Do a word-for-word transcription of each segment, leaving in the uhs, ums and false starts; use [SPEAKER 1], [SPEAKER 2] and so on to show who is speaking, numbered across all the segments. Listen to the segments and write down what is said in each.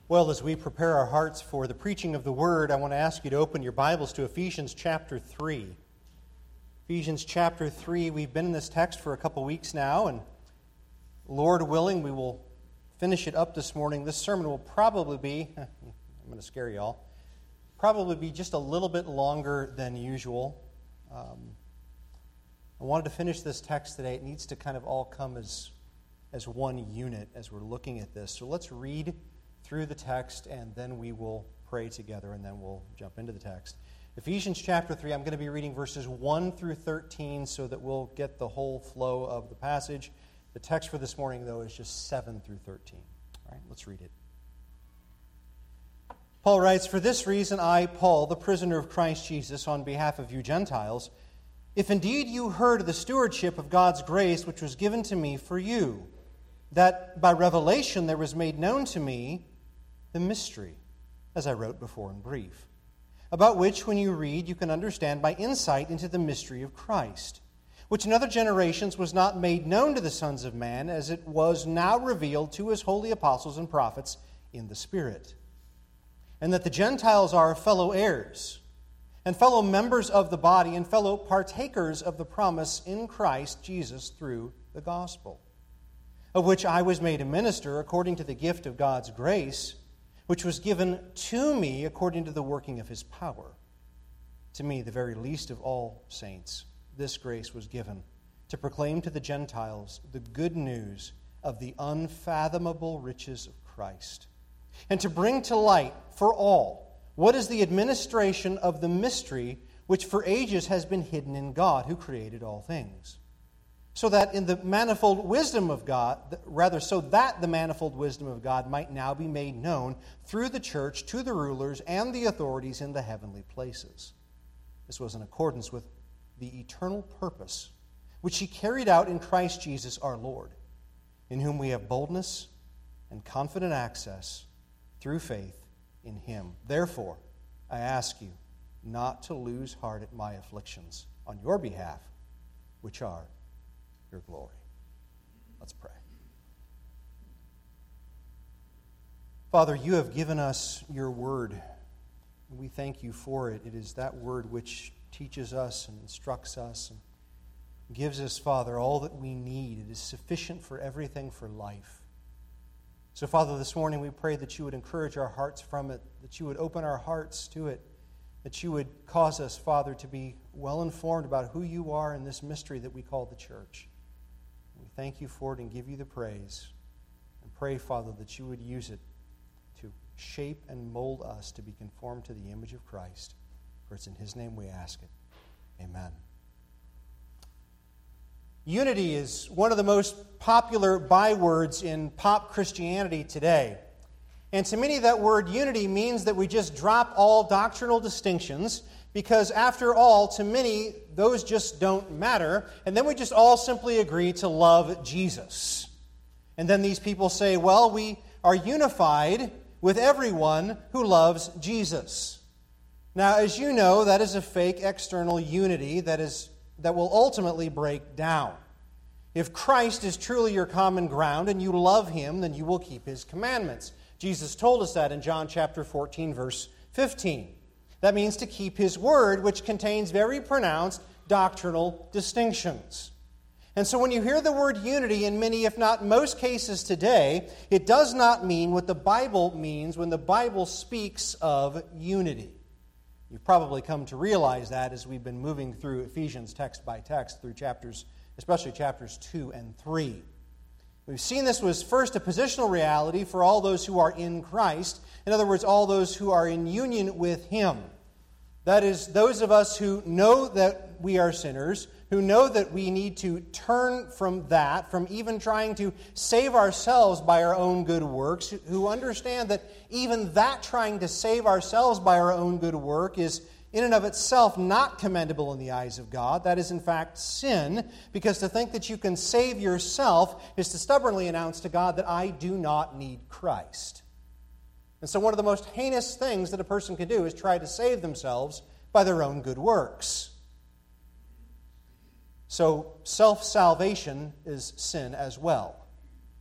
[SPEAKER 1] Well, as we prepare our hearts for the preaching of the Word, I want to ask you to open your Bibles to Ephesians chapter three. Ephesians chapter three, we've been in this text for a couple weeks now, and Lord willing, we will finish it up this morning. This sermon will probably be, I'm going to scare y'all, probably be just a little bit longer than usual. Um, I wanted to finish this text today. It needs to kind of all come as, as one unit as we're looking at this. So let's read through the text, and then we will pray together, and then we'll jump into the text. Ephesians chapter three, I'm going to be reading verses one through thirteen so that we'll get the whole flow of the passage. The text for this morning, though, is just seven through thirteen. All right, let's read it. Paul writes, "For this reason I, Paul, the prisoner of Christ Jesus, on behalf of you Gentiles, if indeed you heard of the stewardship of God's grace which was given to me for you, that by revelation there was made known to me the mystery, as I wrote before in brief, about which when you read you can understand by insight into the mystery of Christ, which in other generations was not made known to the sons of man, as it was now revealed to his holy apostles and prophets in the Spirit, and that the Gentiles are fellow heirs, and fellow members of the body, and fellow partakers of the promise in Christ Jesus through the gospel, of which I was made a minister according to the gift of God's grace, which was given to me according to the working of his power. To me, the very least of all saints, this grace was given to proclaim to the Gentiles the good news of the unfathomable riches of Christ, and to bring to light for all what is the administration of the mystery which for ages has been hidden in God, who created all things. So that in the manifold wisdom of God, rather, so that the manifold wisdom of God might now be made known through the church to the rulers and the authorities in the heavenly places. This was in accordance with the eternal purpose which he carried out in Christ Jesus our Lord, in whom we have boldness and confident access through faith in him. Therefore, I ask you not to lose heart at my afflictions on your behalf, which are your glory." Let's pray. Father, you have given us your word, and we thank you for it. It is that word which teaches us and instructs us and gives us, Father, all that we need. It is sufficient for everything for life. So, Father, this morning we pray that you would encourage our hearts from it, that you would open our hearts to it, that you would cause us, Father, to be well informed about who you are in this mystery that we call the church. We thank you for it and give you the praise. And pray, Father, that you would use it to shape and mold us to be conformed to the image of Christ. For it's in his name we ask it. Amen. Unity is one of the most popular bywords in pop Christianity today. And to many, that word unity means that we just drop all doctrinal distinctions, because after all, to many, those just don't matter. And then we just all simply agree to love Jesus. And then these people say, well, we are unified with everyone who loves Jesus. Now, as you know, that is a fake external unity that is that will ultimately break down. If Christ is truly your common ground and you love him, then you will keep his commandments. Jesus told us that in John chapter fourteen, verse fifteen. That means to keep his word, which contains very pronounced doctrinal distinctions. And so when you hear the word unity in many, if not most cases today, it does not mean what the Bible means when the Bible speaks of unity. You've probably come to realize that as we've been moving through Ephesians text by text through chapters, especially chapters two and three. We've seen this was first a positional reality for all those who are in Christ. In other words, all those who are in union with him. That is, those of us who know that we are sinners, who know that we need to turn from that, from even trying to save ourselves by our own good works, who understand that even that trying to save ourselves by our own good work is in and of itself not commendable in the eyes of God. That is, in fact, sin, because to think that you can save yourself is to stubbornly announce to God that I do not need Christ. And so one of the most heinous things that a person can do is try to save themselves by their own good works. So self-salvation is sin as well.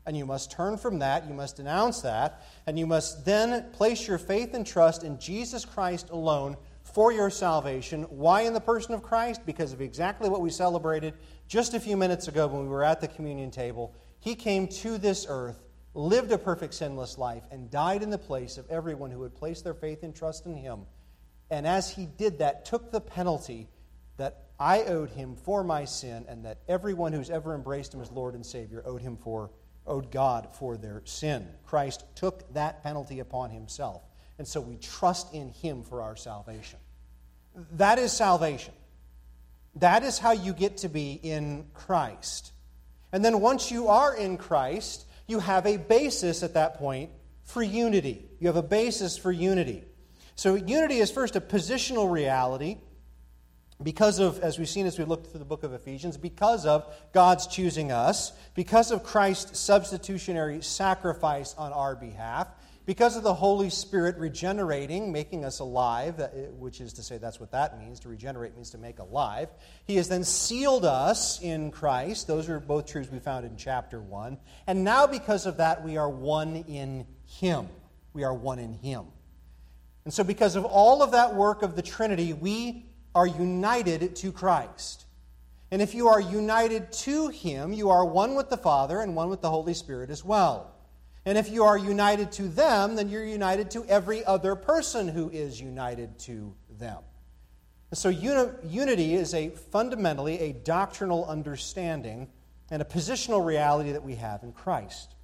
[SPEAKER 1] And you must turn from that, you must denounce that, and you must then place your faith and trust in Jesus Christ alone for your salvation. Why in the person of Christ? Because of exactly what we celebrated just a few minutes ago when we were at the communion table. He came to this earth, lived a perfect sinless life, and died in the place of everyone who would place their faith and trust in him. And as he did that, took the penalty that I owed him for my sin, and that everyone who's ever embraced him as Lord and Savior owed him for, owed God for their sin. Christ took that penalty upon himself. And so we trust in him for our salvation. That is salvation. That is how you get to be in Christ. And then once you are in Christ, you have a basis at that point for unity. You have a basis for unity. So unity is first a positional reality because of, as we've seen as we looked through the book of Ephesians, because of God's choosing us, because of Christ's substitutionary sacrifice on our behalf, because of the Holy Spirit regenerating, making us alive, which is to say that's what that means. To regenerate means to make alive. He has then sealed us in Christ. Those are both truths we found in chapter one. And now because of that, we are one in him. We are one in him. And so because of all of that work of the Trinity, we are united to Christ. And if you are united to him, you are one with the Father and one with the Holy Spirit as well. And if you are united to them, then you're united to every other person who is united to them. And so uni- unity is a fundamentally a doctrinal understanding and a positional reality that we have in Christ.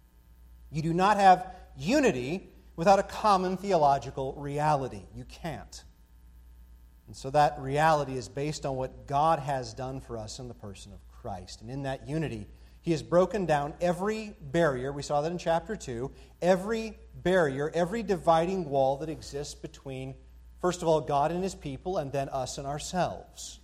[SPEAKER 1] You do not have unity without a common theological reality. You can't. And so that reality is based on what God has done for us in the person of Christ. And in that unity, he has broken down every barrier, we saw that in chapter two, every barrier, every dividing wall that exists between, first of all, God and his people, and then us and ourselves.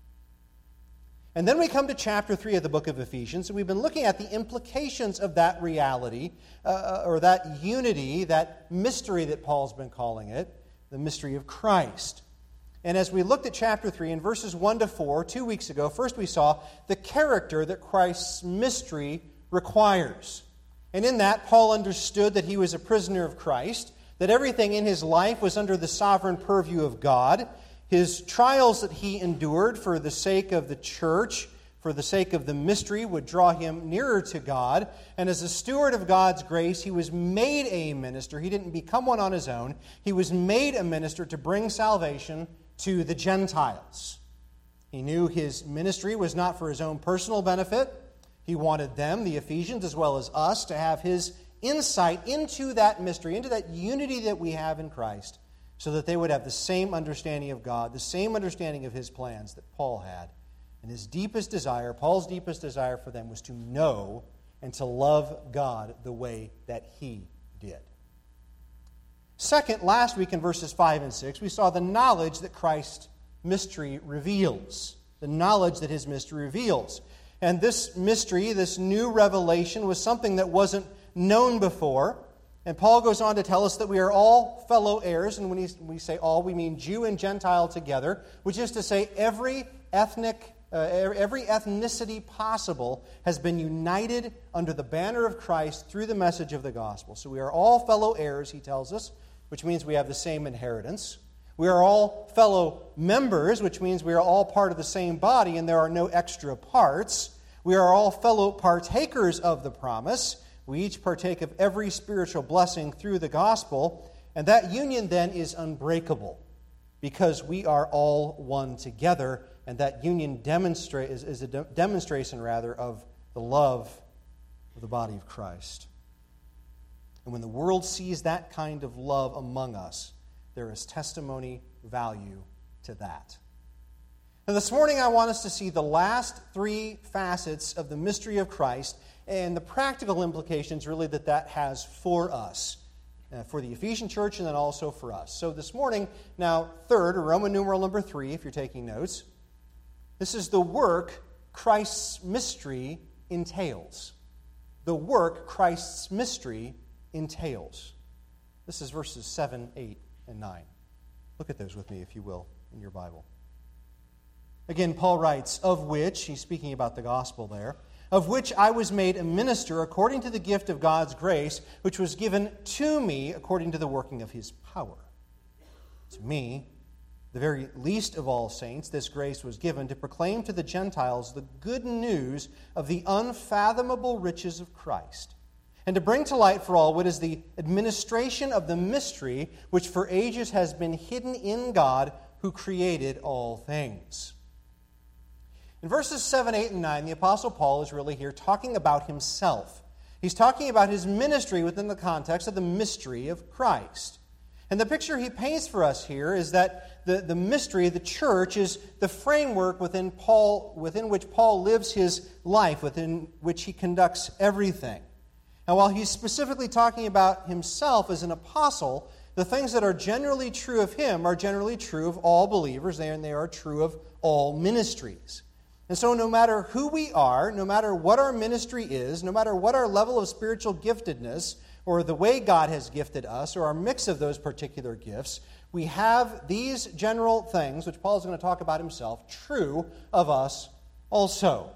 [SPEAKER 1] And then we come to chapter three of the book of Ephesians, and we've been looking at the implications of that reality, uh, or that unity, that mystery that Paul's been calling it, the mystery of Christ. And as we looked at chapter three, in verses one to four, two weeks ago, first we saw the character that Christ's mystery requires. And in that, Paul understood that he was a prisoner of Christ, that everything in his life was under the sovereign purview of God. His trials that he endured for the sake of the church, for the sake of the mystery, would draw him nearer to God. And as a steward of God's grace, he was made a minister. He didn't become one on his own. He was made a minister to bring salvation to the Gentiles. He knew his ministry was not for his own personal benefit. He wanted them, the Ephesians, as well as us, to have his insight into that mystery, into that unity that we have in Christ, so that they would have the same understanding of God, the same understanding of his plans that Paul had. And his deepest desire, Paul's deepest desire for them, was to know and to love God the way that he did. Second, last week in verses five and six, we saw the knowledge that Christ's mystery reveals. The knowledge that his mystery reveals. And this mystery, this new revelation, was something that wasn't known before. And Paul goes on to tell us that we are all fellow heirs. And when we say all, we mean Jew and Gentile together, which is to say every ethnic, uh, every ethnicity possible has been united under the banner of Christ through the message of the gospel. So we are all fellow heirs, he tells us, which means we have the same inheritance. We are all fellow members, which means we are all part of the same body and there are no extra parts. We are all fellow partakers of the promise. We each partake of every spiritual blessing through the gospel, and that union then is unbreakable because we are all one together, and that union demonstrate, is, is a de- demonstration, rather, of the love of the body of Christ. And when the world sees that kind of love among us, there is testimony value to that. And this morning I want us to see the last three facets of the mystery of Christ and the practical implications really that that has for us, uh, for the Ephesian church and then also for us. So this morning, now third, or Roman numeral number three, if you're taking notes, this is the work Christ's mystery entails. The work Christ's mystery entails. This is verses seven, eight, and nine. Look at those with me, if you will, in your Bible. Again, Paul writes, of which, he's speaking about the gospel there, of which I was made a minister according to the gift of God's grace, which was given to me according to the working of his power. To me, the very least of all saints, this grace was given to proclaim to the Gentiles the good news of the unfathomable riches of Christ, and to bring to light for all what is the administration of the mystery which for ages has been hidden in God who created all things. In verses seven, eight, and nine, the Apostle Paul is really here talking about himself. He's talking about his ministry within the context of the mystery of Christ. And the picture he paints for us here is that the, the mystery of the church is the framework within Paul, within which Paul lives his life, within which he conducts everything. And while he's specifically talking about himself as an apostle, the things that are generally true of him are generally true of all believers, and they are true of all ministries. And so no matter who we are, no matter what our ministry is, no matter what our level of spiritual giftedness, or the way God has gifted us, or our mix of those particular gifts, we have these general things, which Paul is going to talk about himself, true of us also.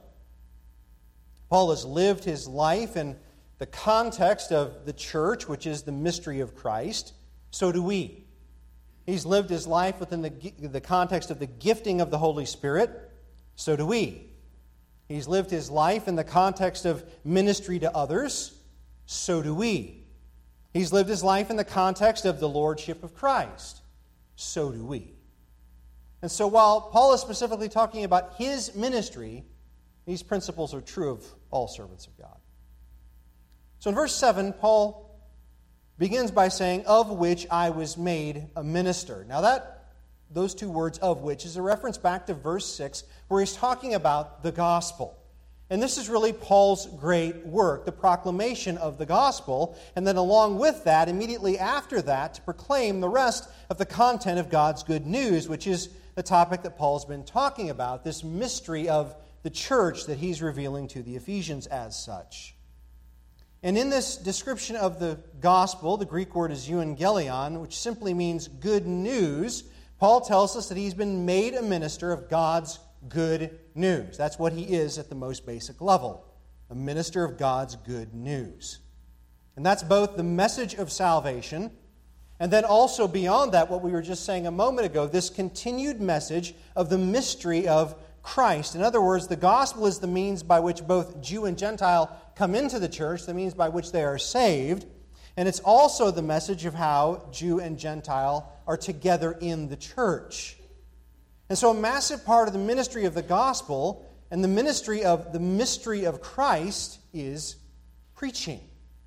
[SPEAKER 1] Paul has lived his life in the context of the church, which is the mystery of Christ. So do we. He's lived his life within the, the context of the gifting of the Holy Spirit. So do we. He's lived his life in the context of ministry to others. So do we. He's lived his life in the context of the lordship of Christ. So do we. And so while Paul is specifically talking about his ministry, these principles are true of all servants of God. So in verse seven, Paul begins by saying, "Of which I was made a minister." Now that those two words, "of which," is a reference back to verse six, where he's talking about the gospel. And this is really Paul's great work, the proclamation of the gospel, and then along with that, immediately after that, to proclaim the rest of the content of God's good news, which is the topic that Paul's been talking about, this mystery of the church that he's revealing to the Ephesians as such. And in this description of the gospel, the Greek word is euangelion, which simply means good news. Paul tells us that he's been made a minister of God's good news. That's what he is at the most basic level, a minister of God's good news. And that's both the message of salvation, and then also beyond that, what we were just saying a moment ago, this continued message of the mystery of Christ. In other words, the gospel is the means by which both Jew and Gentile come into the church, the means by which they are saved, and it's also the message of how Jew and Gentile are together in the church. And so a massive part of the ministry of the gospel and the ministry of the mystery of Christ is preaching.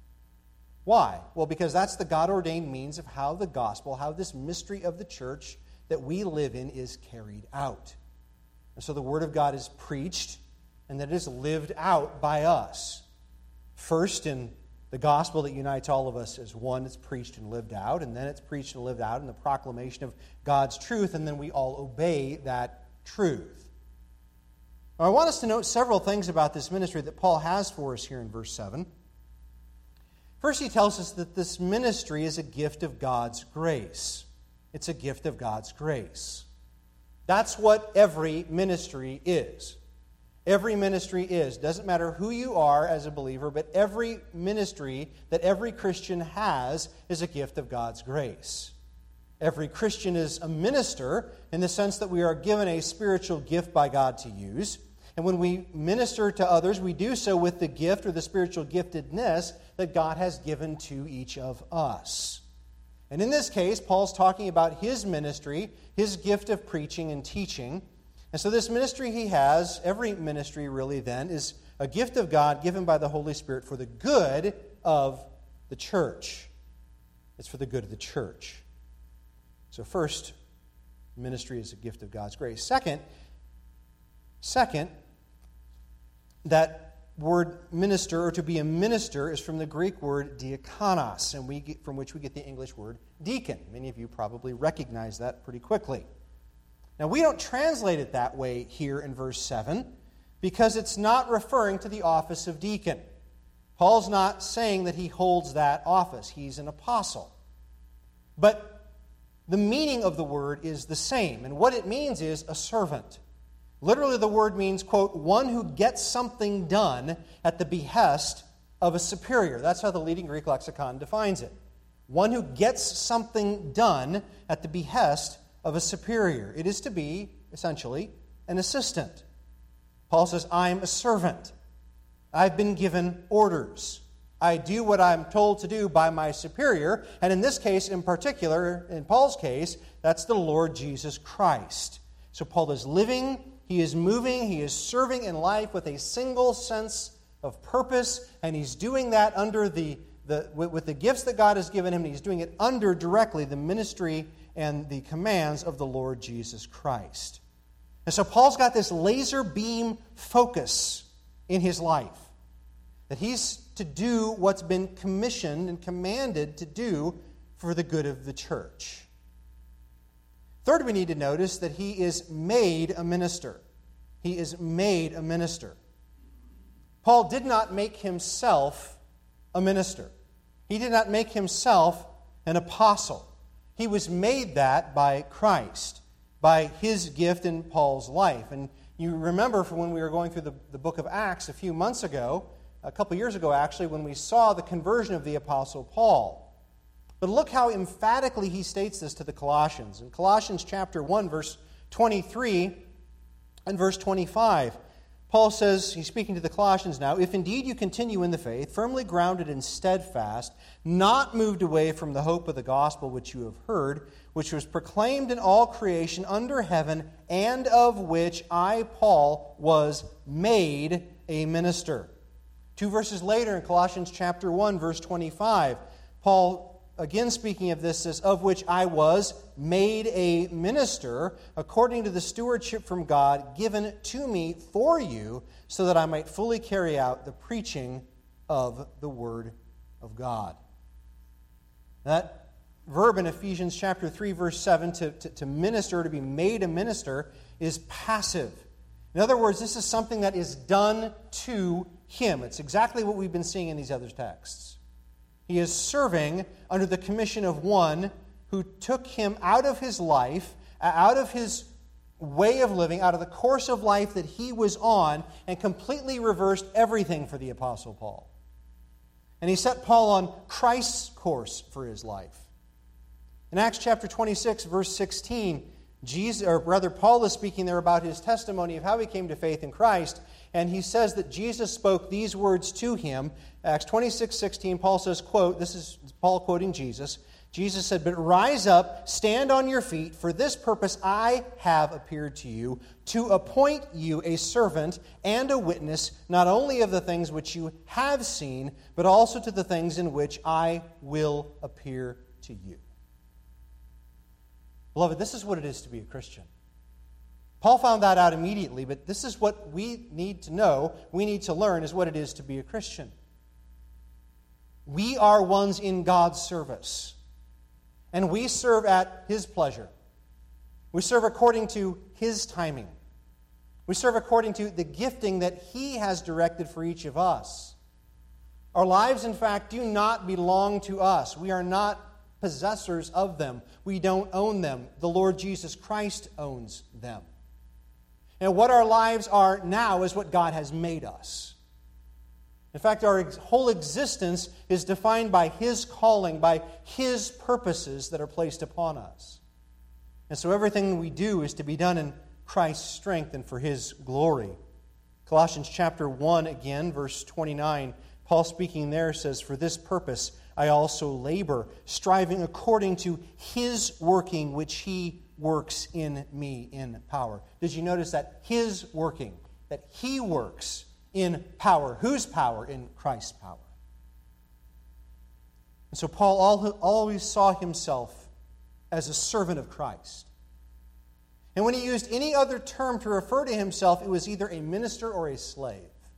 [SPEAKER 1] Why? Well, because that's the God-ordained means of how the gospel, how this mystery of the church that we live in is carried out. And so the Word of God is preached, and that it is lived out by us. First in the gospel that unites all of us as one, it's preached and lived out, and then it's preached and lived out in the proclamation of God's truth, and then we all obey that truth. Now, I want us to note several things about this ministry that Paul has for us here in verse seven. First, he tells us that this ministry is a gift of God's grace. It's a gift of God's grace. That's what every ministry is. Every ministry is. Doesn't matter who you are as a believer, but every ministry that every Christian has is a gift of God's grace. Every Christian is a minister in the sense that we are given a spiritual gift by God to use. And when we minister to others, we do so with the gift or the spiritual giftedness that God has given to each of us. And in this case, Paul's talking about his ministry, his gift of preaching and teaching. And so this ministry he has, every ministry really then, is a gift of God given by the Holy Spirit for the good of the church. It's for the good of the church. So first, ministry is a gift of God's grace. Second, second, that word minister, or to be a minister, is from the Greek word diakonos, and we get, from which we get the English word deacon. Many of you probably recognize that pretty quickly. Now, we don't translate it that way here in verse seven because it's not referring to the office of deacon. Paul's not saying that he holds that office. He's an apostle. But the meaning of the word is the same, and what it means is a servant. Literally, the word means, quote, one who gets something done at the behest of a superior. That's how the leading Greek lexicon defines it. One who gets something done at the behest of a superior. It is to be, essentially, an assistant. Paul says, I'm a servant. I've been given orders. I do what I'm told to do by my superior. And in this case, in particular, in Paul's case, that's the Lord Jesus Christ. So Paul is living, he is moving, he is serving in life with a single sense of purpose, and he's doing that under the, the with, with the gifts that God has given him, and he's doing it under directly the ministry and the commands of the Lord Jesus Christ. And so Paul's got this laser beam focus in his life, that he's to do what's been commissioned and commanded to do for the good of the church. Third, we need to notice that he is made a minister. He is made a minister. Paul did not make himself a minister. He did not make himself an apostle. He was made that by Christ, by his gift in Paul's life. And you remember from when we were going through the, the book of Acts a few months ago, a couple years ago actually, when we saw the conversion of the apostle Paul. But look how emphatically he states this to the Colossians. In Colossians chapter one, verse twenty-three and verse twenty-five, Paul says, he's speaking to the Colossians now, if indeed you continue in the faith, firmly grounded and steadfast, not moved away from the hope of the gospel which you have heard, which was proclaimed in all creation under heaven, and of which I, Paul, was made a minister. Two verses later in Colossians chapter one, verse twenty-five, Paul, again speaking of this, says, of which I was made a minister according to the stewardship from God given to me for you, so that I might fully carry out the preaching of the Word of God. That verb in Ephesians chapter three, verse seven, to, to, to minister, to be made a minister, is passive. In other words, this is something that is done to him. It's exactly what we've been seeing in these other texts. He is serving under the commission of one who took him out of his life, out of his way of living, out of the course of life that he was on, and completely reversed everything for the Apostle Paul. And he set Paul on Christ's course for his life. In Acts chapter twenty-six, verse sixteen, Jesus, or rather Paul is speaking there about his testimony of how he came to faith in Christ, and he says that Jesus spoke these words to him. Acts twenty-six sixteen, Paul says, quote, this is Paul quoting Jesus, Jesus said, but rise up, stand on your feet, for this purpose I have appeared to you, to appoint you a servant and a witness, not only of the things which you have seen, but also to the things in which I will appear to you. Beloved, this is what it is to be a Christian. Paul found that out immediately, but this is what we need to know, we need to learn, is what it is to be a Christian. We are ones in God's service, and we serve at His pleasure. We serve according to His timing. We serve according to the gifting that He has directed for each of us. Our lives, in fact, do not belong to us. We are not possessors of them. We don't own them. The Lord Jesus Christ owns them. And what our lives are now is what God has made us. In fact, our whole existence is defined by His calling, by His purposes that are placed upon us. And so everything we do is to be done in Christ's strength and for His glory. Colossians chapter one again, verse twenty-nine, Paul speaking there says, for this purpose I also labor, striving according to His working which He works in me in power. Did you notice that? His working, that He works in power. Whose power? In Christ's power. And so Paul always saw himself as a servant of Christ. And when he used any other term to refer to himself, it was either a minister or a slave.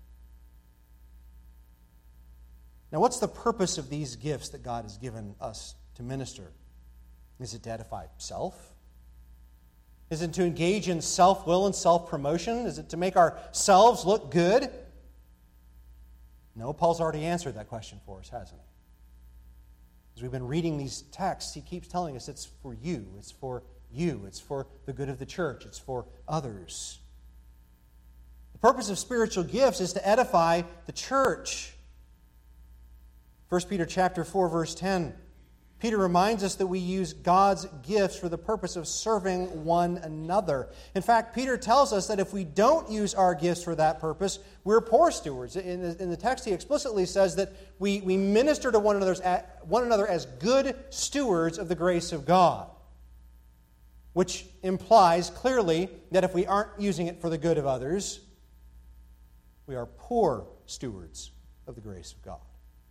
[SPEAKER 1] Now, what's the purpose of these gifts that God has given us to minister? Is it to edify self? Is it to engage in self-will and self-promotion? Is it to make ourselves look good? No, Paul's already answered that question for us, hasn't he? As we've been reading these texts, he keeps telling us it's for you, it's for you, it's for the good of the church, it's for others. purpose of spiritual gifts is to edify the church. First Peter chapter four, verse ten. Peter reminds us that we use God's gifts for the purpose of serving one another. In fact, Peter tells us that if we don't use our gifts for that purpose, we're poor stewards. In the, in the text, he explicitly says that we, we minister to one another, one another as good stewards of the grace of God, which implies clearly that if we aren't using it for the good of others, we are poor stewards of the grace of God.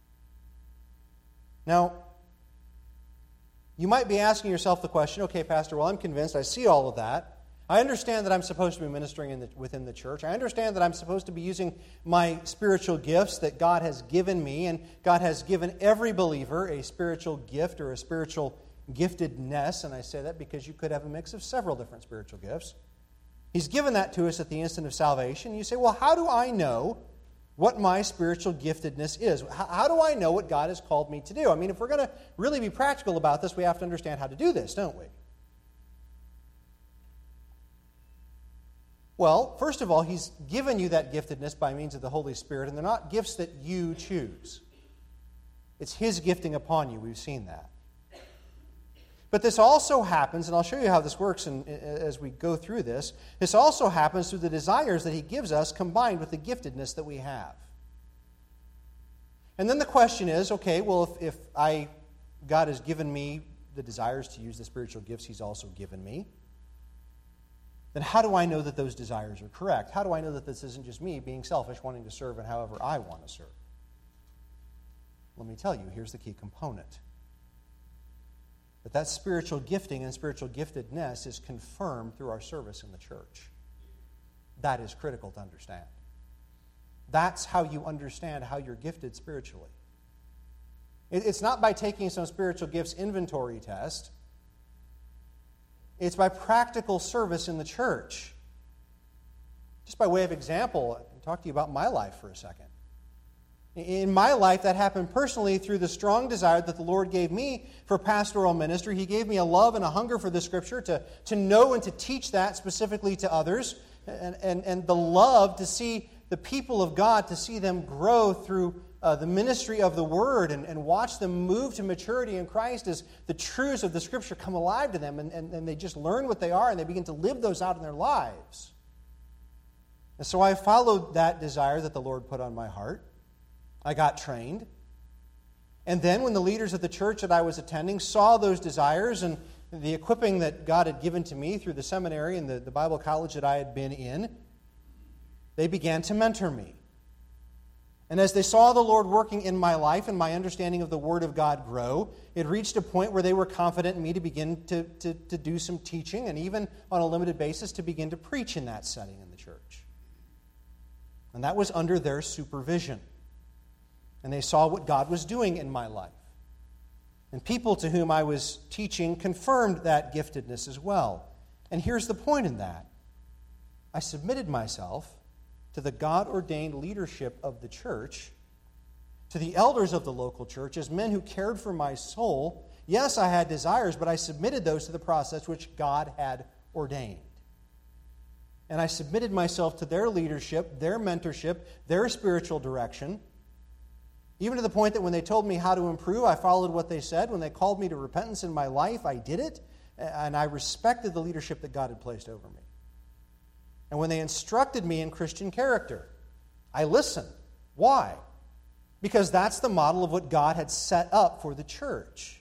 [SPEAKER 1] Now, you might be asking yourself the question, okay, Pastor, well, I'm convinced, I see all of that. I understand that I'm supposed to be ministering in the, within the church. I understand that I'm supposed to be using my spiritual gifts that God has given me, and God has given every believer a spiritual gift or a spiritual giftedness, and I say that because you could have a mix of several different spiritual gifts. He's given that to us at the instant of salvation. You say, well, how do I know what my spiritual giftedness is? How, how do I know what God has called me to do? I mean, if we're going to really be practical about this, we have to understand how to do this, don't we? Well, first of all, He's given you that giftedness by means of the Holy Spirit, and they're not gifts that you choose. It's His gifting upon you. We've seen that. But this also happens, and I'll show you how this works in, as we go through this, this also happens through the desires that He gives us combined with the giftedness that we have. And then the question is, okay, well, if, if I, God has given me the desires to use the spiritual gifts He's also given me, then how do I know that those desires are correct? How do I know that this isn't just me being selfish, wanting to serve in however I want to serve? Let me tell you, here's the key component. But that spiritual gifting and spiritual giftedness is confirmed through our service in the church. That is critical to understand. That's how you understand how you're gifted spiritually. It's not by taking some spiritual gifts inventory test. It's by practical service in the church. Just by way of example, I can talk to you about my life for a second. In my life, that happened personally through the strong desire that the Lord gave me for pastoral ministry. He gave me a love and a hunger for the Scripture to, to know and to teach that specifically to others, and, and, and the love to see the people of God, to see them grow through uh, the ministry of the Word and, and watch them move to maturity in Christ as the truths of the Scripture come alive to them, and, and, and they just learn what they are and they begin to live those out in their lives. And so I followed that desire that the Lord put on my heart. I got trained. And then when the leaders of the church that I was attending saw those desires and the equipping that God had given to me through the seminary and the, the Bible college that I had been in, they began to mentor me. And as they saw the Lord working in my life and my understanding of the Word of God grow, it reached a point where they were confident in me to begin to, to, to do some teaching and even on a limited basis to begin to preach in that setting in the church. And that was under their supervision. And they saw what God was doing in my life. And people to whom I was teaching confirmed that giftedness as well. And here's the point in that. I submitted myself to the God-ordained leadership of the church, to the elders of the local church, as men who cared for my soul. Yes, I had desires, but I submitted those to the process which God had ordained. And I submitted myself to their leadership, their mentorship, their spiritual direction, even to the point that when they told me how to improve, I followed what they said. When they called me to repentance in my life, I did it. And I respected the leadership that God had placed over me. And when they instructed me in Christian character, I listened. Why? Because that's the model of what God had set up for the church.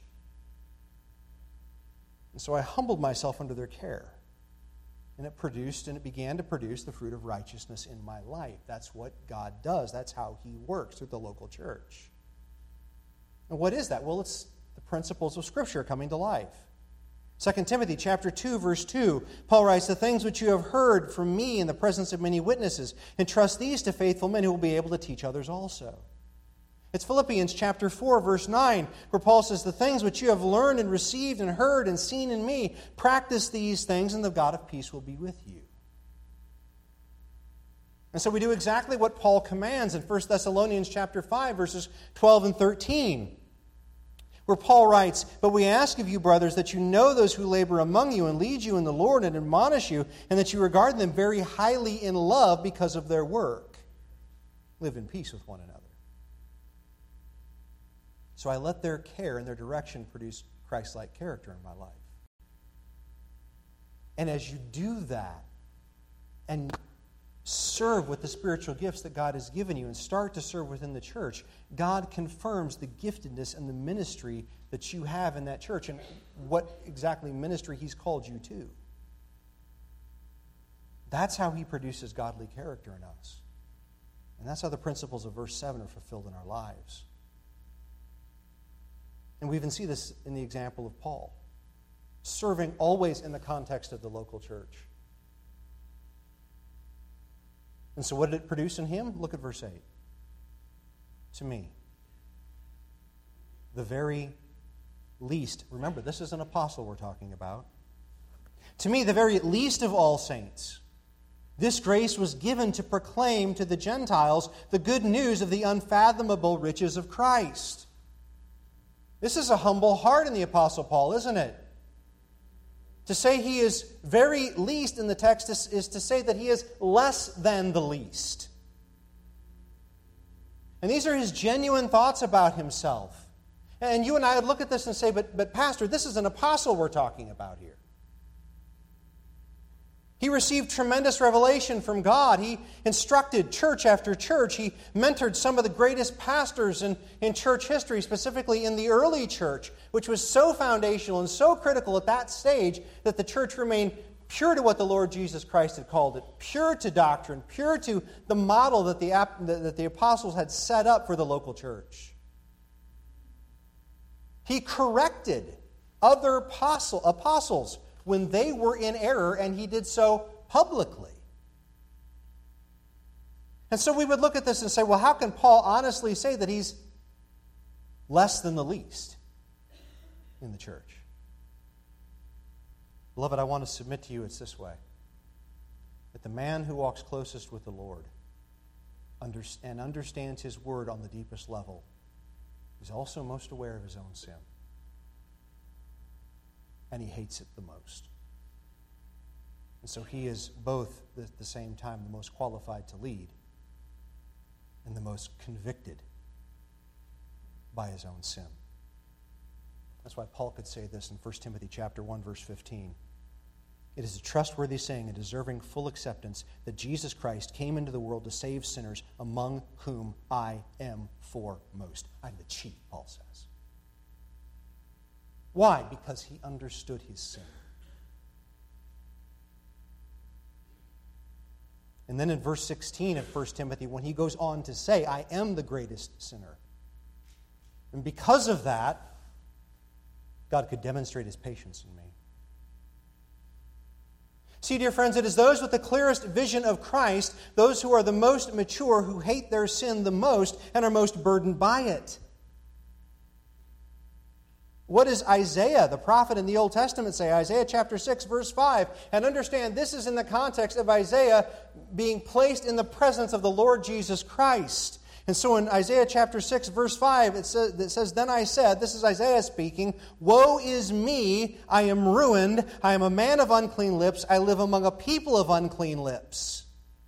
[SPEAKER 1] And so I humbled myself under their care. And it produced, and it began to produce the fruit of righteousness in my life. That's what God does. That's how He works through the local church. And what is that? Well, it's the principles of Scripture coming to life. Second Timothy chapter two, verse two, Paul writes, "The things which you have heard from me in the presence of many witnesses, entrust these to faithful men who will be able to teach others also." It's Philippians chapter four, verse nine, where Paul says, "The things which you have learned and received and heard and seen in me, practice these things, and the God of peace will be with you." And so we do exactly what Paul commands in First Thessalonians chapter five, verses twelve and thirteen. where Paul writes, "But we ask of you, brothers, that you know those who labor among you and lead you in the Lord and admonish you, and that you regard them very highly in love because of their work. Live in peace with one another." So I let their care and their direction produce Christ-like character in my life. And as you do that, and serve with the spiritual gifts that God has given you and start to serve within the church, God confirms the giftedness and the ministry that you have in that church and what exactly ministry He's called you to. That's how He produces godly character in us. And that's how the principles of verse seven are fulfilled in our lives. And we even see this in the example of Paul, serving always in the context of the local church. And so what did it produce in him? Look at verse eight. To me, the very least, remember, this is an apostle we're talking about. To me, the very least of all saints, this grace was given to proclaim to the Gentiles the good news of the unfathomable riches of Christ. This is a humble heart in the Apostle Paul, isn't it? To say he is very least in the text is, is to say that he is less than the least. And these are his genuine thoughts about himself. And you and I would look at this and say, but, but Pastor, this is an apostle we're talking about here. He received tremendous revelation from God. He instructed church after church. He mentored some of the greatest pastors in, in church history, specifically in the early church, which was so foundational and so critical at that stage that the church remained pure to what the Lord Jesus Christ had called it, pure to doctrine, pure to the model that the, that the apostles had set up for the local church. He corrected other apostle, apostles when they were in error, and he did so publicly. And so we would look at this and say, well, how can Paul honestly say that he's less than the least in the church? Beloved, I want to submit to you it's this way. That the man who walks closest with the Lord and understands His Word on the deepest level is also most aware of his own sin. And he hates it the most. And so he is both at the same time the most qualified to lead and the most convicted by his own sin. That's why Paul could say this in First Timothy chapter one, verse fifteen. It is a trustworthy saying and deserving full acceptance that Jesus Christ came into the world to save sinners, among whom I am foremost. I'm the chief, Paul says. Why? Because he understood his sin. And then in verse sixteen of First Timothy, when he goes on to say, I am the greatest sinner. And because of that, God could demonstrate His patience in me. See, dear friends, it is those with the clearest vision of Christ, those who are the most mature, who hate their sin the most and are most burdened by it. What does Isaiah, the prophet in the Old Testament, say? Isaiah chapter six, verse five. And understand, this is in the context of Isaiah being placed in the presence of the Lord Jesus Christ. And so in Isaiah chapter six, verse five, it says, it says, Then I said, this is Isaiah speaking, Woe is me, I am ruined, I am a man of unclean lips, I live among a people of unclean lips.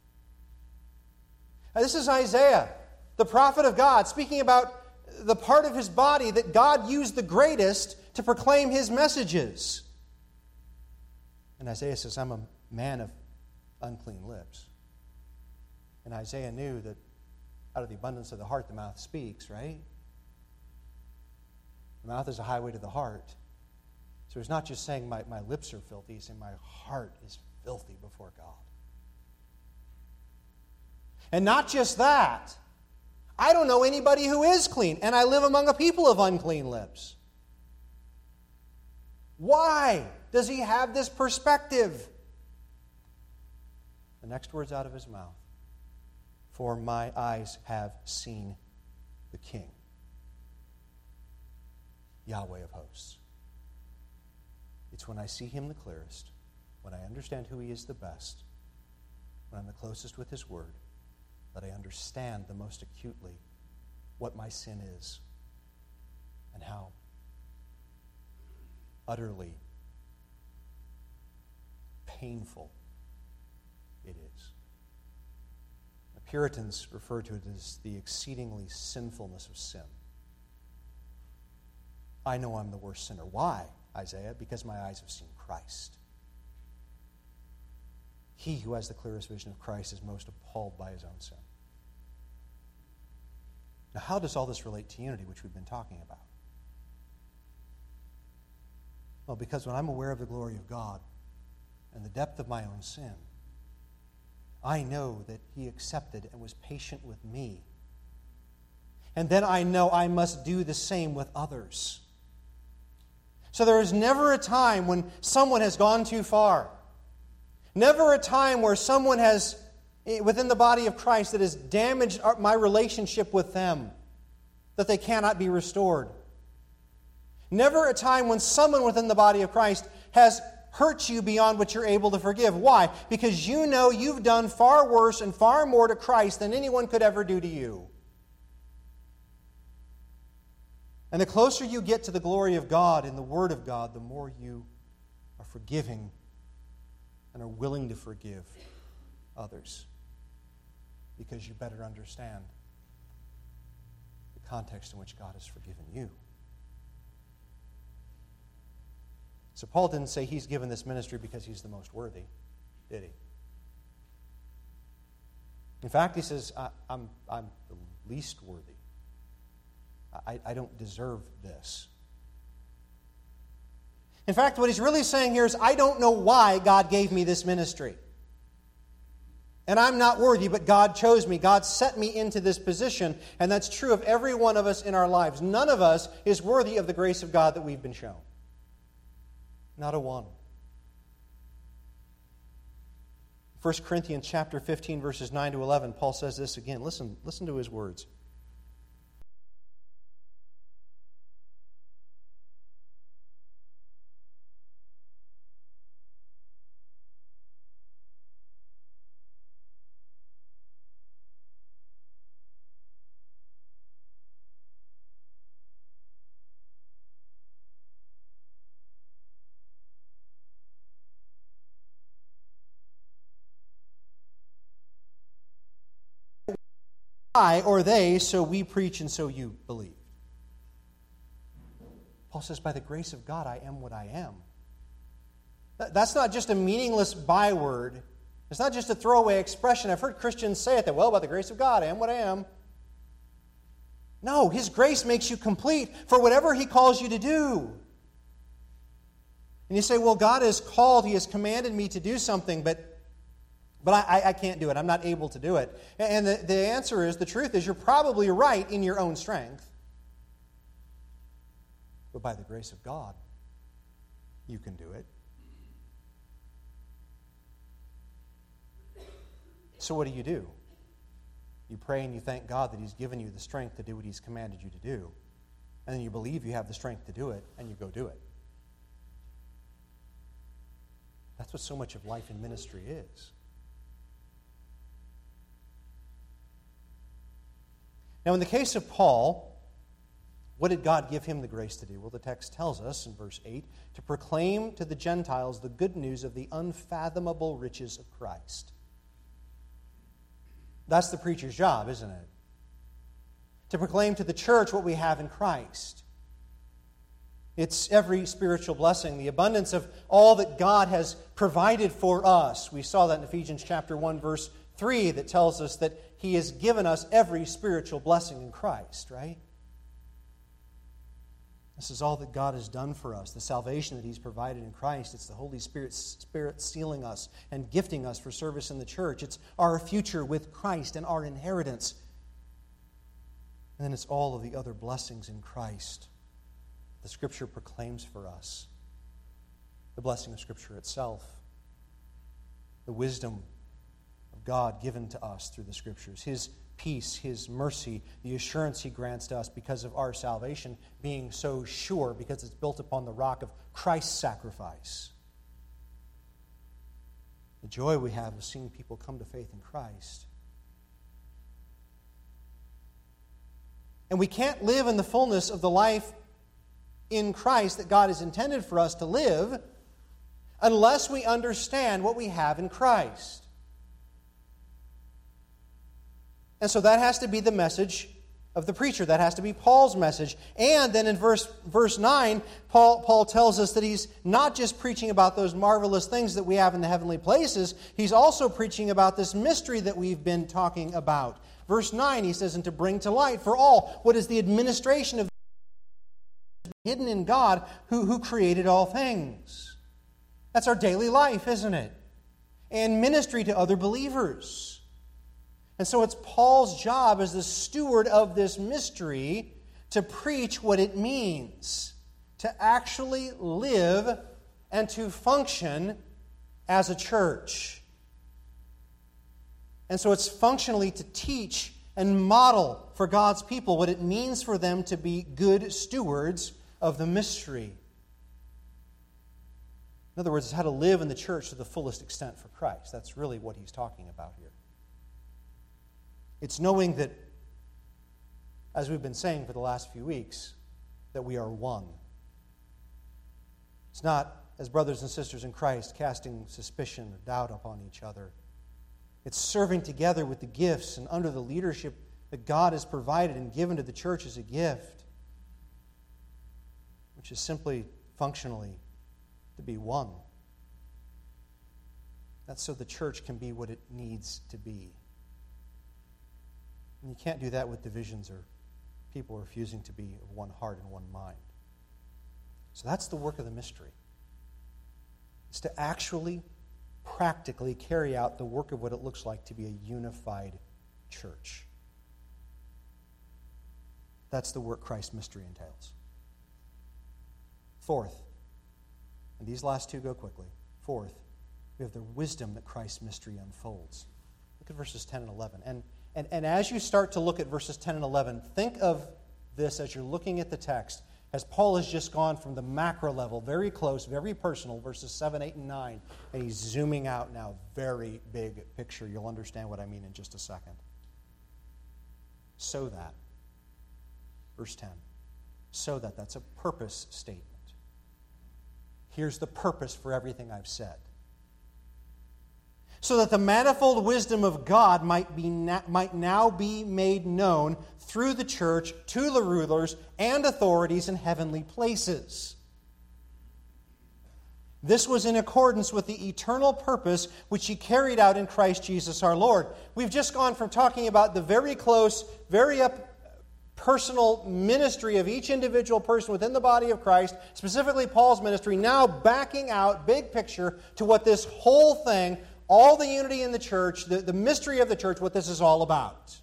[SPEAKER 1] Now, this is Isaiah, the prophet of God, speaking about the part of his body that God used the greatest to proclaim His messages. And Isaiah says, I'm a man of unclean lips. And Isaiah knew that out of the abundance of the heart, the mouth speaks, right? The mouth is a highway to the heart. So he's not just saying my, my lips are filthy, he's saying my heart is filthy before God. And not just that, I don't know anybody who is clean, and I live among a people of unclean lips. Why does he have this perspective? The next words out of his mouth. For my eyes have seen the King, Yahweh of hosts. It's when I see Him the clearest, when I understand who He is the best, when I'm the closest with His Word, that I understand the most acutely what my sin is and how utterly painful it is. The Puritans refer to it as the exceedingly sinfulness of sin. I know I'm the worst sinner. Why, Isaiah? Because my eyes have seen Christ. He who has the clearest vision of Christ is most appalled by his own sin. Now, how does all this relate to unity, which we've been talking about? Well, because when I'm aware of the glory of God and the depth of my own sin, I know that He accepted and was patient with me. And then I know I must do the same with others. So there is never a time when someone has gone too far. Never a time where someone has, within the body of Christ, that has damaged my relationship with them, that they cannot be restored. Never a time when someone within the body of Christ has hurt you beyond what you're able to forgive. Why? Because you know you've done far worse and far more to Christ than anyone could ever do to you. And the closer you get to the glory of God in the Word of God, the more you are forgiving and are willing to forgive others, because you better understand the context in which God has forgiven you. So Paul didn't say he's given this ministry because he's the most worthy, did he? In fact, he says, I, I'm, I'm the least worthy. I, I don't deserve this. In fact, what he's really saying here is, I don't know why God gave me this ministry. And I'm not worthy, but God chose me. God set me into this position, and that's true of every one of us in our lives. None of us is worthy of the grace of God that we've been shown. Not a one. First Corinthians chapter fifteen, verses nine to eleven, Paul says this again. Listen, listen to his words. I or they, so we preach and so you believe. Paul says, by the grace of God, I am what I am. That's not just a meaningless byword. It's not just a throwaway expression. I've heard Christians say it that, well, by the grace of God, I am what I am. No, His grace makes you complete for whatever He calls you to do. And you say, well, God has called, He has commanded me to do something, but But I, I can't do it. I'm not able to do it. And the, the answer is, the truth is, you're probably right in your own strength. But by the grace of God, you can do it. So what do you do? You pray and you thank God that He's given you the strength to do what He's commanded you to do. And then you believe you have the strength to do it, and you go do it. That's what so much of life in ministry is. Now, in the case of Paul, what did God give him the grace to do? Well, the text tells us in verse eight, to proclaim to the Gentiles the good news of the unfathomable riches of Christ. That's the preacher's job, isn't it? To proclaim to the church what we have in Christ. It's every spiritual blessing, the abundance of all that God has provided for us. We saw that in Ephesians chapter one, verse three, that tells us that He has given us every spiritual blessing in Christ, right? This is all that God has done for us, the salvation that He's provided in Christ. It's the Holy Spirit, Spirit sealing us and gifting us for service in the church. It's our future with Christ and our inheritance. And then it's all of the other blessings in Christ the Scripture proclaims for us. The blessing of Scripture itself. The wisdom God given to us through the Scriptures, His peace, His mercy, the assurance He grants to us because of our salvation being so sure, because it's built upon the rock of Christ's sacrifice. The joy we have of seeing people come to faith in Christ. And we can't live in the fullness of the life in Christ that God has intended for us to live unless we understand what we have in Christ. And so that has to be the message of the preacher. That has to be Paul's message. And then in verse, verse nine, Paul, Paul tells us that he's not just preaching about those marvelous things that we have in the heavenly places, he's also preaching about this mystery that we've been talking about. Verse nine, he says, and to bring to light for all what is the administration of hidden in God who, who created all things. That's our daily life, isn't it? And ministry to other believers. And so it's Paul's job as the steward of this mystery to preach what it means to actually live and to function as a church. And so it's functionally to teach and model for God's people what it means for them to be good stewards of the mystery. In other words, it's how to live in the church to the fullest extent for Christ. That's really what he's talking about here. It's knowing that, as we've been saying for the last few weeks, that we are one. It's not, as brothers and sisters in Christ, casting suspicion or doubt upon each other. It's serving together with the gifts and under the leadership that God has provided and given to the church as a gift, which is simply, functionally, to be one. That's so the church can be what it needs to be. And you can't do that with divisions or people refusing to be of one heart and one mind. So that's the work of the mystery. It's to actually, practically carry out the work of what it looks like to be a unified church. That's the work Christ's mystery entails. Fourth, and these last two go quickly. Fourth, we have the wisdom that Christ's mystery unfolds. Look at verses ten and eleven. And And, and as you start to look at verses ten and eleven, think of this as you're looking at the text, as Paul has just gone from the macro level, very close, very personal, verses seven, eight, and nine, and he's zooming out now, very big picture. You'll understand what I mean in just a second. So that, verse ten, so that, that's a purpose statement. Here's the purpose for everything I've said. So that the manifold wisdom of God might be na- might now be made known through the church to the rulers and authorities in heavenly places. This was in accordance with the eternal purpose which He carried out in Christ Jesus our Lord. We've just gone from talking about the very close, very up personal ministry of each individual person within the body of Christ, specifically Paul's ministry, now backing out, big picture, to what this whole thing, all the unity in the church, the, the mystery of the church, what this is all about.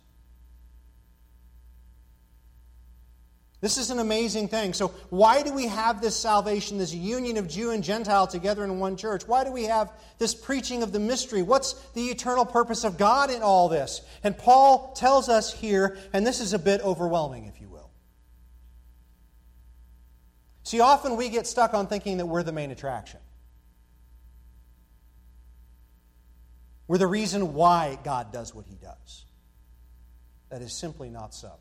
[SPEAKER 1] This is an amazing thing. So why do we have this salvation, this union of Jew and Gentile together in one church? Why do we have this preaching of the mystery? What's the eternal purpose of God in all this? And Paul tells us here, and this is a bit overwhelming, if you will. See, often we get stuck on thinking that we're the main attraction. We're the reason why God does what He does. That is simply not so.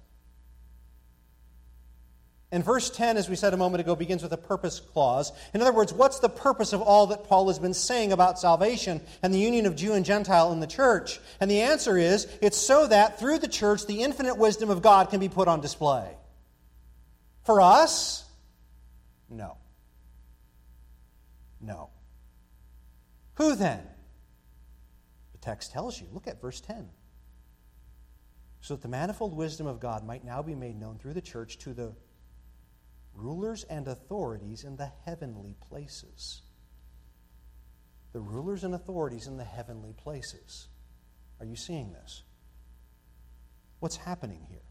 [SPEAKER 1] And verse ten, as we said a moment ago, begins with a purpose clause. In other words, what's the purpose of all that Paul has been saying about salvation and the union of Jew and Gentile in the church? And the answer is, it's so that through the church, the infinite wisdom of God can be put on display. For us? No. No. Who then? The text tells you. Look at verse ten. So that the manifold wisdom of God might now be made known through the church to the rulers and authorities in the heavenly places. The rulers and authorities in the heavenly places. Are you seeing this? What's happening here?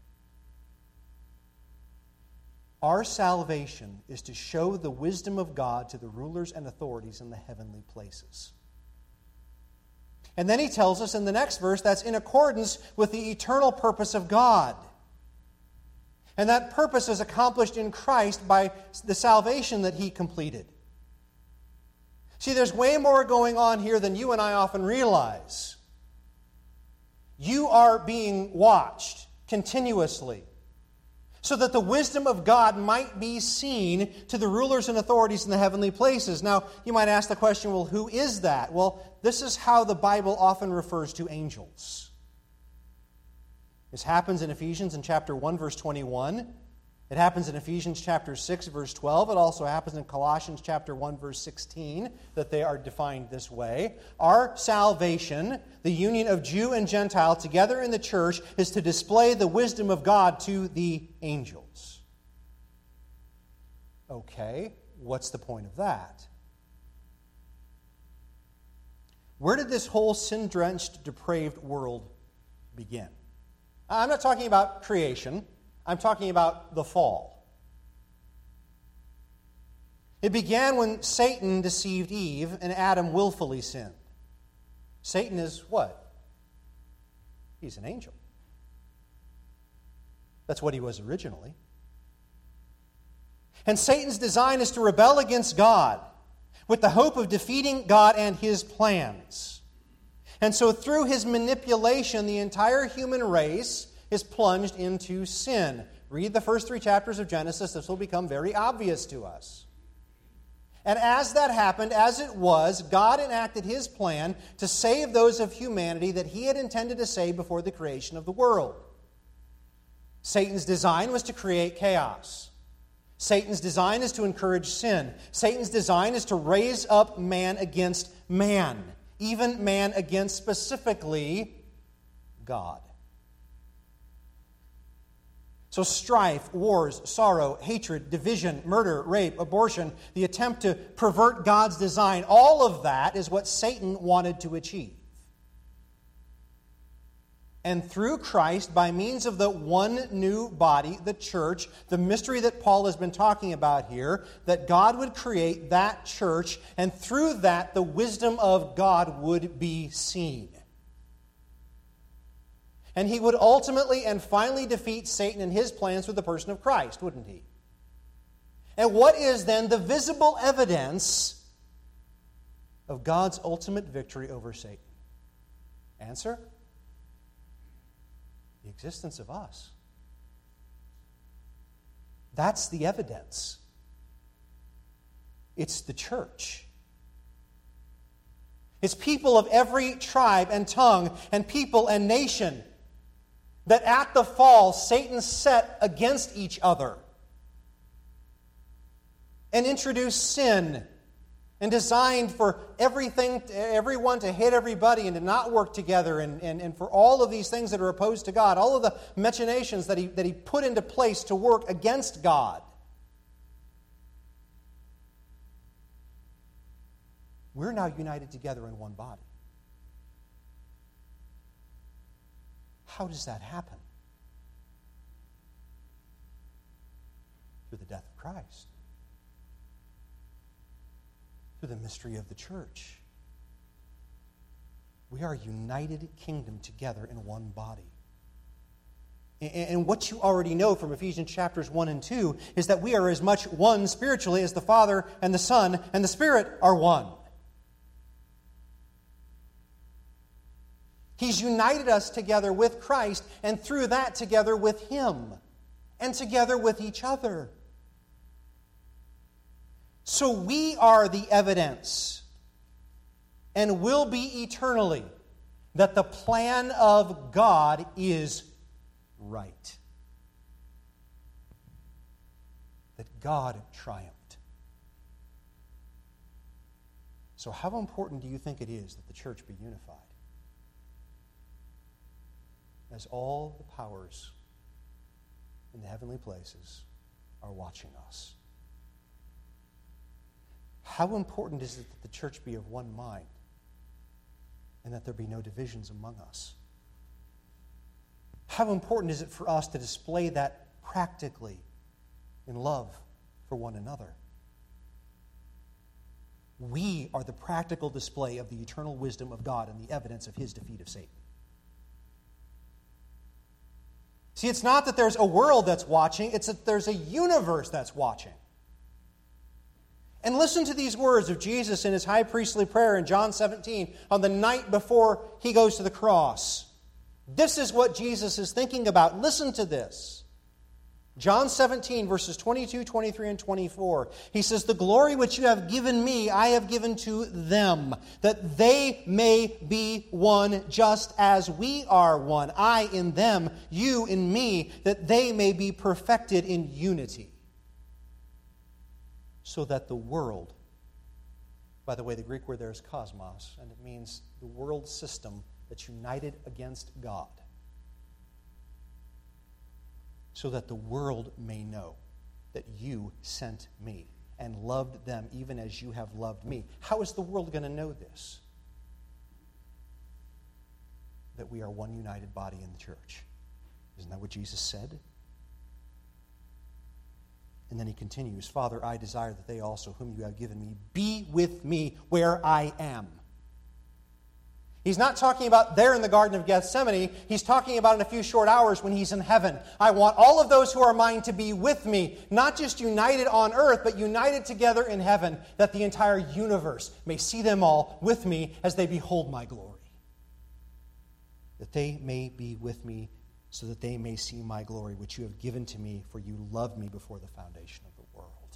[SPEAKER 1] Our salvation is to show the wisdom of God to the rulers and authorities in the heavenly places. And then he tells us in the next verse that's in accordance with the eternal purpose of God. And that purpose is accomplished in Christ by the salvation that He completed. See, there's way more going on here than you and I often realize. You are being watched continuously. so that the wisdom of God might be seen to the rulers and authorities in the heavenly places. Now, you might ask the question, well, who is that? Well, this is how the Bible often refers to angels. This happens in Ephesians in chapter one, verse twenty-one. It happens in Ephesians chapter six, verse twelve. It also happens in Colossians chapter one, verse sixteen, that they are defined this way. Our salvation, the union of Jew and Gentile together in the church, is to display the wisdom of God to the angels. Okay, what's the point of that? Where did this whole sin-drenched, depraved world begin? I'm not talking about creation. I'm talking about the fall. It began when Satan deceived Eve and Adam willfully sinned. Satan is what? He's an angel. That's what he was originally. And Satan's design is to rebel against God with the hope of defeating God and his plans. And so through his manipulation, the entire human race is plunged into sin. Read the first three chapters of Genesis. This will become very obvious to us. And as that happened, as it was, God enacted his plan to save those of humanity that he had intended to save before the creation of the world. Satan's design was to create chaos. Satan's design is to encourage sin. Satan's design is to raise up man against man, even man against specifically God. So strife, wars, sorrow, hatred, division, murder, rape, abortion, the attempt to pervert God's design, all of that is what Satan wanted to achieve. And through Christ, by means of the one new body, the church, the mystery that Paul has been talking about here, that God would create that church, and through that the wisdom of God would be seen. And he would ultimately and finally defeat Satan and his plans with the person of Christ, wouldn't he? And what is then the visible evidence of God's ultimate victory over Satan? Answer? The existence of us. That's the evidence. It's the church. It's people of every tribe and tongue and people and nation that at the fall Satan set against each other and introduced sin and designed for everything, everyone to hate everybody and to not work together and, and, and for all of these things that are opposed to God, all of the machinations that he, that he put into place to work against God. We're now united together in one body. How does that happen? Through the death of Christ. Through the mystery of the church. We are a united kingdom together in one body. And what you already know from Ephesians chapters one and two is that we are as much one spiritually as the Father and the Son and the Spirit are one. He's united us together with Christ, and through that together with Him, and together with each other. So we are the evidence, and will be eternally, that the plan of God is right. That God triumphed. So how important do you think it is that the church be unified? As all the powers in the heavenly places are watching us. How important is it that the church be of one mind and that there be no divisions among us? How important is it for us to display that practically in love for one another? We are the practical display of the eternal wisdom of God and the evidence of His defeat of Satan. See, it's not that there's a world that's watching, it's that there's a universe that's watching. And listen to these words of Jesus in His high priestly prayer in John seventeen on the night before He goes to the cross. This is what Jesus is thinking about. Listen to this. John seventeen, verses twenty-two, twenty-three, and twenty-four. He says, "The glory which you have given me, I have given to them, that they may be one just as we are one. I in them, you in me, that they may be perfected in unity. So that the world," by the way, the Greek word there is cosmos, and it means the world system that's united against God. "So that the world may know that you sent me and loved them even as you have loved me." How is the world going to know this? That we are one united body in the church. Isn't that what Jesus said? And then he continues, "Father, I desire that they also, whom you have given me, be with me where I am." He's not talking about there in the Garden of Gethsemane. He's talking about in a few short hours when he's in heaven. I want all of those who are mine to be with me, not just united on earth, but united together in heaven, that the entire universe may see them all with me as they behold my glory. That they may be with me so that they may see my glory, which you have given to me, for you loved me before the foundation of the world.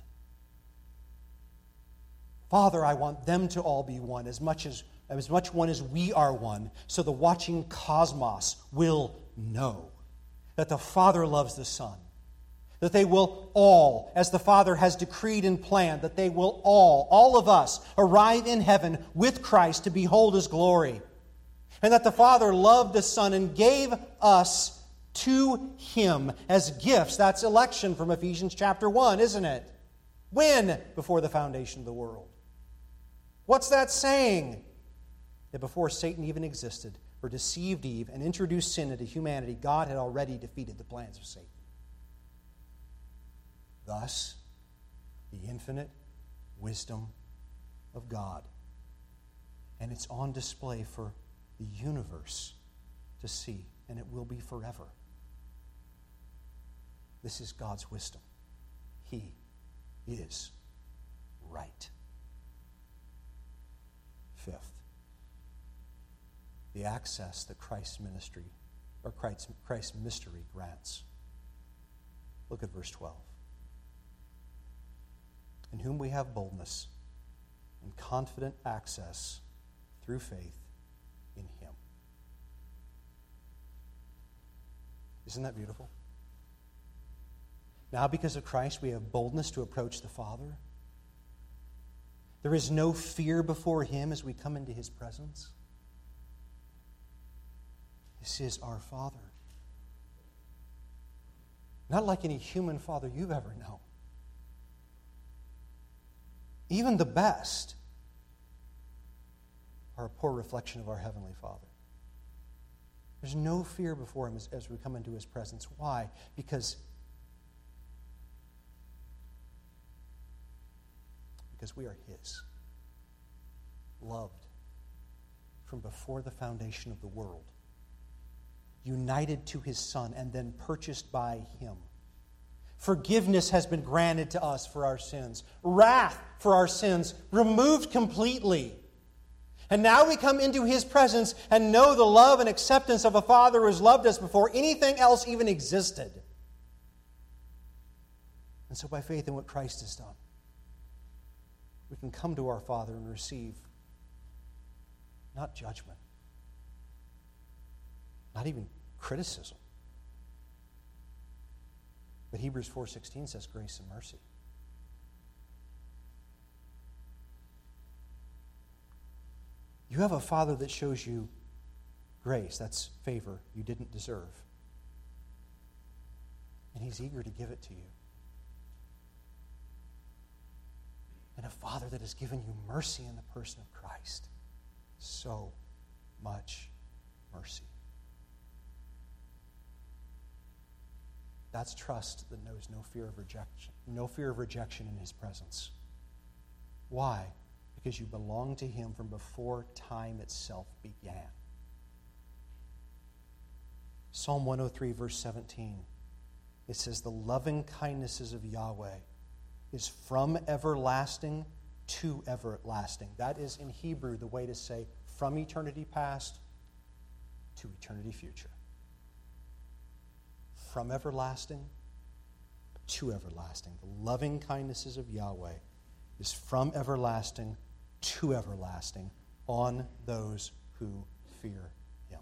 [SPEAKER 1] Father, I want them to all be one, as much as as much one as we are one, so the watching cosmos will know that the Father loves the Son, that they will all, as the Father has decreed and planned, that they will all, all of us, arrive in heaven with Christ to behold His glory, and that the Father loved the Son and gave us to Him as gifts. That's election from Ephesians chapter one, isn't it? When? Before the foundation of the world. What's that saying? That before Satan even existed, or deceived Eve and introduced sin into humanity, God had already defeated the plans of Satan. Thus, the infinite wisdom of God. And it's on display for the universe to see, and it will be forever. This is God's wisdom. He is right. Fifth, the access that Christ's ministry, or Christ's, Christ's mystery grants. Look at verse twelve. "In whom we have boldness and confident access through faith in Him." Isn't that beautiful? Now, because of Christ, we have boldness to approach the Father. There is no fear before Him as we come into His presence. This is our Father. Not like any human father you've ever known. Even the best are a poor reflection of our Heavenly Father. There's no fear before Him as, as we come into His presence. Why? Because, because we are His. Loved from before the foundation of the world. United to His Son, and then purchased by Him. Forgiveness has been granted to us for our sins. Wrath for our sins removed completely. And now we come into His presence and know the love and acceptance of a Father who has loved us before anything else even existed. And so by faith in what Christ has done, we can come to our Father and receive not judgment, not even criticism. But Hebrews four sixteen says grace and mercy. You have a Father that shows you grace. That's favor you didn't deserve. And He's eager to give it to you. And a Father that has given you mercy in the person of Christ. So much mercy. That's trust that knows no fear of rejection, no fear of rejection in His presence. Why? Because you belong to Him from before time itself began. Psalm one oh three, verse seventeen, it says, "The loving kindnesses of Yahweh is from everlasting to everlasting." That is in Hebrew the way to say from eternity past to eternity future. From everlasting to everlasting. The loving kindnesses of Yahweh is from everlasting to everlasting on those who fear him.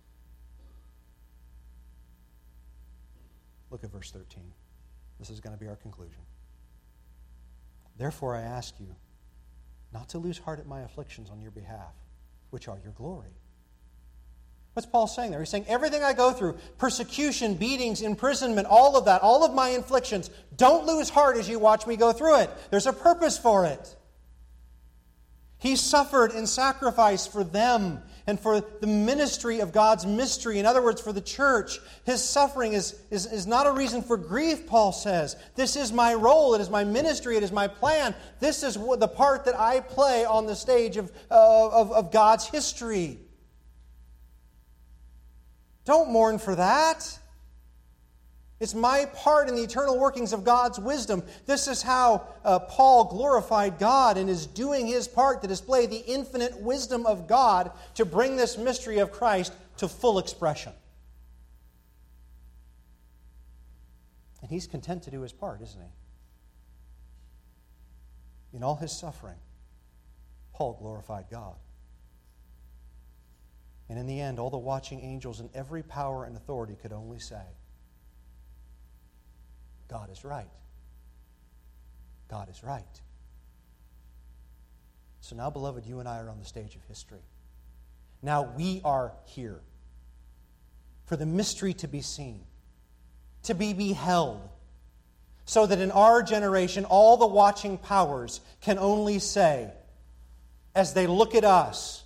[SPEAKER 1] Look at verse thirteen. This is going to be our conclusion. Therefore I ask you not to lose heart at my afflictions on your behalf, which are your glory. What's Paul saying there? He's saying everything I go through, persecution, beatings, imprisonment, all of that, all of my inflictions, don't lose heart as you watch me go through it. There's a purpose for it. He suffered in sacrifice for them and for the ministry of God's mystery. In other words, for the church. His suffering is, is, is not a reason for grief, Paul says. This is my role. It is my ministry. It is my plan. This is the part that I play on the stage of, uh, of, of God's history. Don't mourn for that. It's my part in the eternal workings of God's wisdom. This is how uh, Paul glorified God and is doing his part to display the infinite wisdom of God to bring this mystery of Christ to full expression. And he's content to do his part, isn't he? In all his suffering, Paul glorified God. And in the end, all the watching angels and every power and authority could only say, God is right. God is right. So now, beloved, you and I are on the stage of history. Now we are here for the mystery to be seen, to be beheld, so that in our generation, all the watching powers can only say, as they look at us,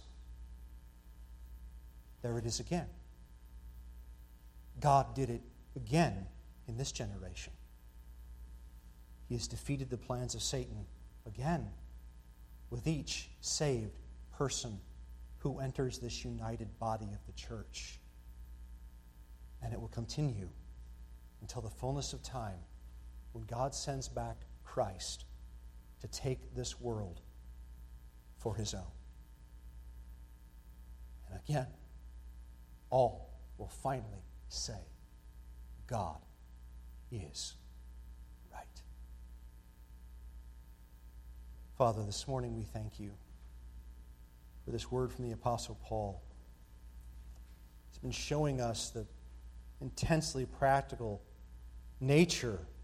[SPEAKER 1] there it is again. God did it again in this generation. He has defeated the plans of Satan again with each saved person who enters this united body of the church. And it will continue until the fullness of time when God sends back Christ to take this world for his own. And again, all will finally say, God is right. Father, this morning we thank you for this word from the Apostle Paul. It's been showing us the intensely practical nature